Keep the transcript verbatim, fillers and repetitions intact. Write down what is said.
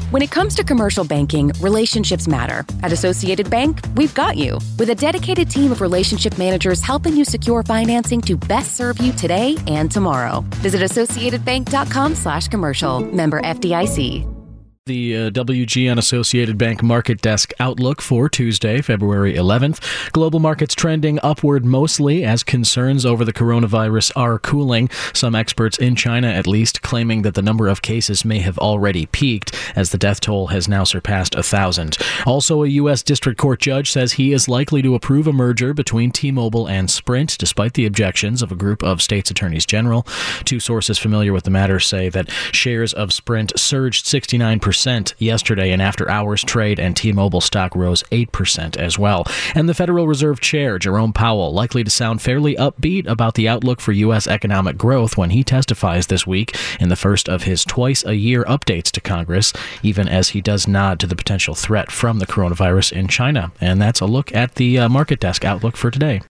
When it comes to commercial banking, relationships matter. At Associated Bank, we've got you. With a dedicated team of relationship managers helping you secure financing to best serve you today and tomorrow. Visit associatedbank.com slash commercial. Member F D I C. The uh, W G N Associated Bank Market Desk outlook for Tuesday, February eleventh. Global markets trending upward mostly as concerns over the coronavirus are cooling. Some experts in China, at least, claiming that the number of cases may have already peaked as the death toll has now surpassed a thousand. Also, a U S District Court judge says he is likely to approve a merger between T-Mobile and Sprint, despite the objections of a group of states' attorneys general. Two sources familiar with the matter say that shares of Sprint surged sixty-nine percent yesterday in after-hours trade, and T-Mobile stock rose eight percent as well. And the Federal Reserve Chair, Jerome Powell, likely to sound fairly upbeat about the outlook for U S economic growth when he testifies this week in the first of his twice-a-year updates to Congress, even as he does nod to the potential threat from the coronavirus in China. And that's a look at the uh, Market Desk outlook for today.